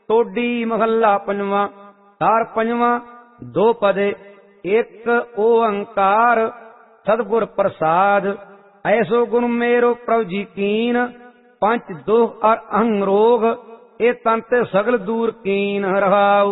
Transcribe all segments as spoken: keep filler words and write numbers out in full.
टोडी महला पंजवा। तार पंजवा दो पदे एक ओंकार सतगुर प्रसाद। ऐसो गुण मेरो प्रभु जी कीन पंच दोह और अहंग रोग ए तंते सगल दूर कीन रहाऊ।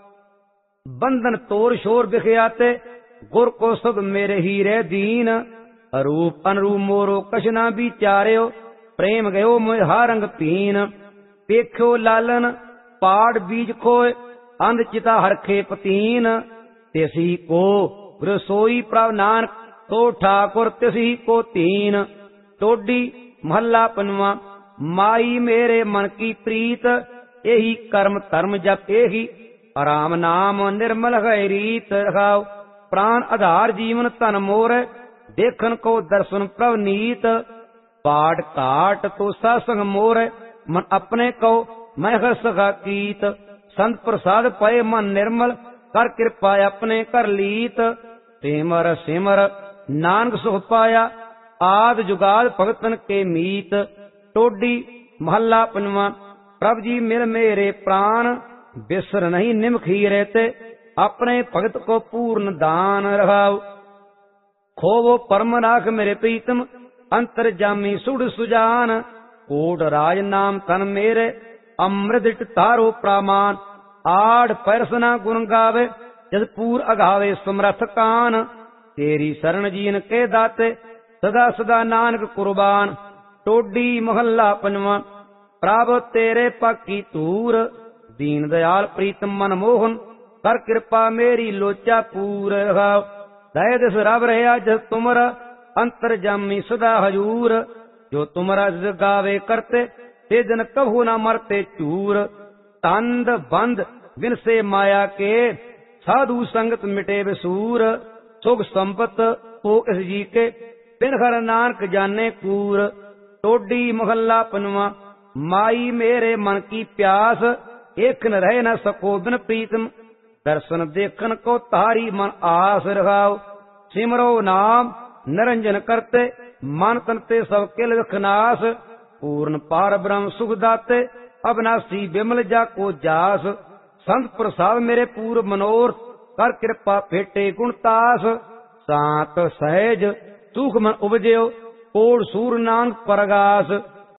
बंधन तोर शोर बिखयाते गुर को सब मेरे हीरे दीन। अरूप अनुरूप मोरो कशना विचार्यो प्रेम गयो मोहा रंग पीन। पेख्यो लालन पाड़ बीज खोए अंध चिता हरखे पतीन। तिसी को रसोई प्रभ नानक तो ठाकुर तिसी को तीन। टोडी महला पंजवा। माई मेरे मन की प्रीत यही कर्म धर्म जप यही राम नाम निर्मल है रीत रखाओ। प्राण आधार जीवन तन मोर देखन को दर्शन प्रभ नीत। पाठ काट तो सत्संग मोर मन अपने को मैं सखा कीत। संत प्रसाद पय मन निर्मल कर कृपा अपने कर लीत। सिमर सिमर नानक सुख पाया आद जुगाद भगतन के मीत। टोडी महला पंजवा। प्रभ जी मिल मेरे प्राण बिसर नहीं निमखी रहते अपने भगत को पूर्ण दान रहाओ। खोवो परम राख मेरे प्रीतम अंतर जामी सुड सुजान। कोट राज नाम तन मेरे अमृत तारो प्रामान। आड़ परसना गुण गावे जदपूर अगावे समरथ कान। तेरी शरण जीन के दाते सदा सदा नानक कुर्बान। टोडी महला पंजवा। प्रभ तेरे पाकी तूर दीन दयाल प्रीतम मनमोहन कर कृपा मेरी लोचा पूर रखाओ। दया दिस रब रहा जस तुमरा अंतर जामी सदा हजूर। जो तुमरा जस गावे करते ते जन कभू न मरते चूर। तंद बंद बिन से माया के साधु संगत मिटे बसूर। सुख संपत हो इस जी के बिन हर नानक जाने कूर। टोडी महला पंजवा। माई मेरे मन की प्यास एक न रह न सको बिन प्रीतम। दर्शन देखन को तारी मन आस रखाओ। सिमरो नाम निरंजन करते मन तनते सब किल विखनाश। पूर्ण पार ब्रह्म सुख दाते अविनाशी बिमल जा को जास। संत प्रसाद मेरे पूर्व मनोरथ कर कृपा फेटे गुणतास। शांत सहज सुख मन उपजयो कोड़ सूर नानक परगास।